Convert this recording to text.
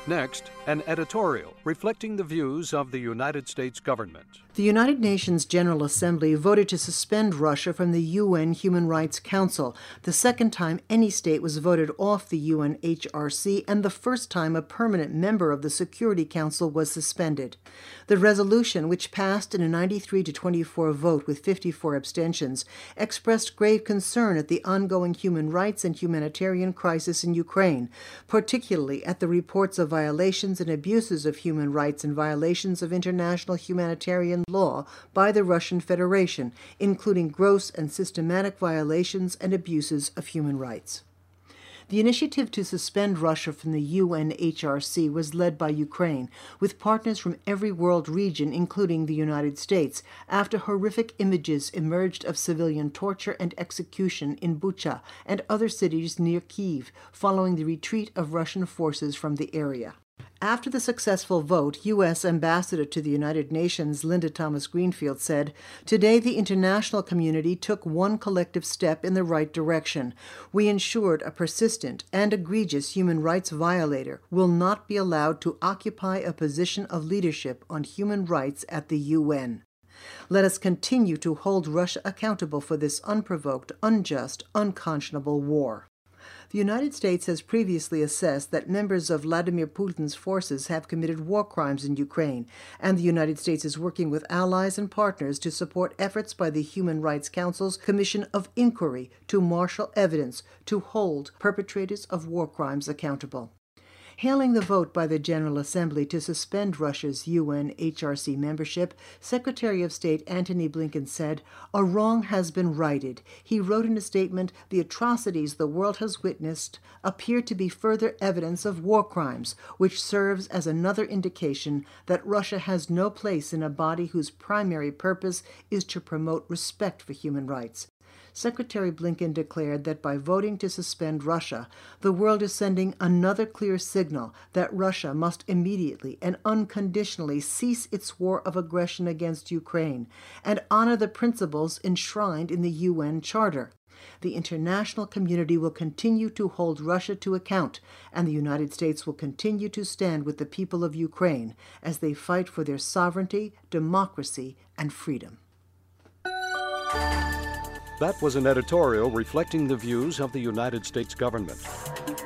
Next, an editorial reflecting the views of the United States government. The United Nations General Assembly voted to suspend Russia from the UN Human Rights Council, the second time any state was voted off the UNHRC and the first time a permanent member of the Security Council was suspended. The resolution, which passed in a 93-24 vote with 54 abstentions, expressed grave concern at the ongoing human rights and humanitarian crisis in Ukraine, particularly at the reports of violations and abuses of human rights and violations of international humanitarian law by the Russian Federation, including gross and systematic violations and abuses of human rights. The initiative to suspend Russia from the UNHRC was led by Ukraine, with partners from every world region, including the United States, after horrific images emerged of civilian torture and execution in Bucha and other cities near Kyiv, following the retreat of Russian forces from the area. After the successful vote, U.S. Ambassador to the United Nations Linda Thomas-Greenfield said, "Today the international community took one collective step in the right direction. We ensured a persistent and egregious human rights violator will not be allowed to occupy a position of leadership on human rights at the UN. Let us continue to hold Russia accountable for this unprovoked, unjust, unconscionable war." The United States has previously assessed that members of Vladimir Putin's forces have committed war crimes in Ukraine, and the United States is working with allies and partners to support efforts by the Human Rights Council's Commission of Inquiry to marshal evidence to hold perpetrators of war crimes accountable. Hailing the vote by the General Assembly to suspend Russia's UNHRC membership, Secretary of State Antony Blinken said, "A wrong has been righted." He wrote in a statement, "The atrocities the world has witnessed appear to be further evidence of war crimes, which serves as another indication that Russia has no place in a body whose primary purpose is to promote respect for human rights." Secretary Blinken declared that by voting to suspend Russia, the world is sending another clear signal that Russia must immediately and unconditionally cease its war of aggression against Ukraine and honor the principles enshrined in the UN Charter. The international community will continue to hold Russia to account, and the United States will continue to stand with the people of Ukraine as they fight for their sovereignty, democracy, and freedom. That was an editorial reflecting the views of the United States government.